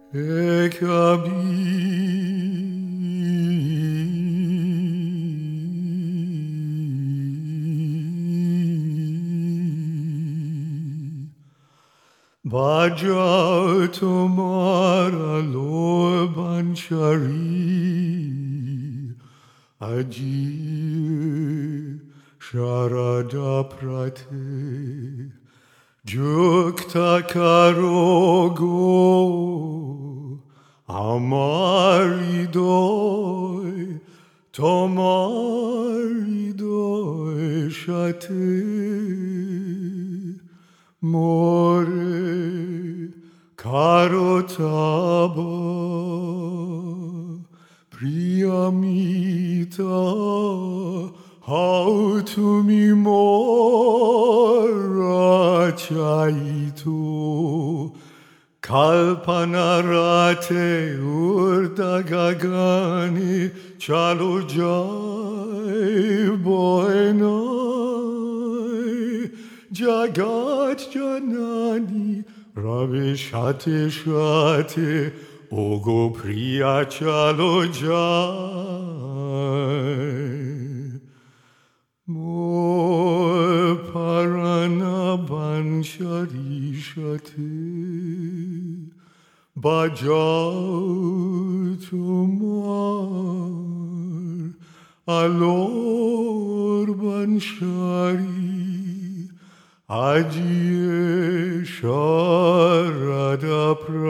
Baja tomara lo banchari aji sharada prate jukta karogo amaridoi tomaridoi shate more karotaba priyamita how to me more chaito kalpanarate urdagagani chalo jai boenai Jagat Janani Ravi Shate Shate Ogo Priya Chalo Jai Mo Parana Banshari Shate Bajau Tumar Alor Banshari Ajiye Sharada